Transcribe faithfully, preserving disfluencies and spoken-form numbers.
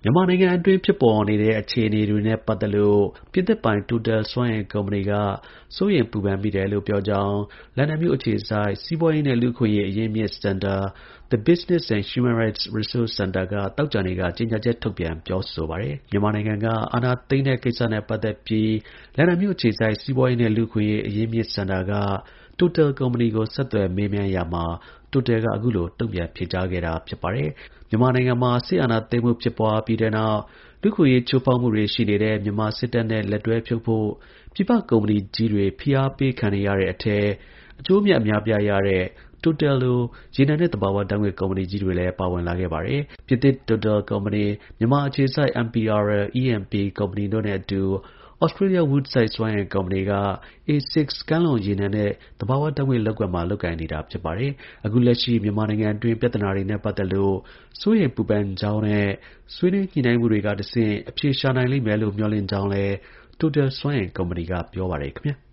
မြန်မာနိုင်ငံအတွင်းဖြစ်ပေါ်နေတဲ့အခြေအနေတွေနဲ့ပတ်သက်လို့ပြင်သစ်ပိုင် Total စွမ်းအင်ကုမ္ပဏီကစိုးရိမ်ပူပန်မိတယ်လို့ပြောကြောင်းလန်ဒန်မြို့အခြေစိုက် စီးပွားရေးနဲ့လူ့အခွင့်အရေးအရင်းအမြစ်စင်တာ The Business and Human Rights Resource Center ကသောကြာနေ့ကကြေညာချက်ထုတ်ပြန်ပြောဆိုပါတယ်။ မြန်မာနိုင်ငံကအာဏာသိမ်းတဲ့ကိစ္စနဲ့ပတ်သက်ပြီးလန်ဒန်မြို့အခြေစိုက် စီးပွားရေးနဲ့လူ့အခွင့်အရေးအရင်းအမြစ်စင်တာကTotal ကုမ္ပဏီကိုဆက်သွယ်မေးမြန်းရာမှာTotal ကအခုလိုတုံ့ပြန်ဖြေကြားခဲ့တာဖြစ်ပါတယ်။ မြန်မာနိုင်ငံမှာစစ်အာဏာသိမ်းမှုဖြစ်ပွားပြီးတဲ့နောက်လူ့အခွင့်အရေးချိုးဖောက်မှုတွေရှိနေတဲ့ မြန်မာစစ်တပ်နဲ့လက်တွဲဖြုတ်ဖို့ပြည်ပကုမ္ပဏီကြီးတွေဖိအားပေးခံနေရတဲ့အထဲ အကျိုးအမြတ်အများအပြားရတဲ့ Total လို ရေနံနဲ့သဘာဝဓါတ်ငွေ့ကုမ္ပဏီကြီးတွေလည်းပါဝင်လာခဲ့ပါတယ်။ ပြင်သစ် Total ကုမ္ပဏီ၊ မြန်မာအခြေစိုက် အမ် ပီ အာရယ် အီ အမ် ပီ ကုမ္ပဏီတို့နဲ့အတူဩစတြေးလျ Woodside စွမ်းအင်ကုမ္ပဏီက အေ စစ် ကမ်းလွန်ရေနံနဲ့သဘာဝဓါတ်ငွေ့လုပ်ကွက်မှာလုပ်ကိုင်နေတာဖြစ်ပါတယ်။ အခုလက်ရှိမြန်မာနိုင်ငံအတွင်းပြဿနာတွေနဲ့ပတ်သက်လို့စိုးရိမ်ပူပန်ကြောင်းနဲ့ဆွေးနွေးညှိနှိုင်းမှုတွေကတဆင့်အဖြေရှာနိုင်လိမ့်မယ်လို့မျှော်လင့်ကြောင်းလည်းTotal စွမ်းအင်ကုမ္ပဏီကပြောပါတယ်ခင်ဗျာ။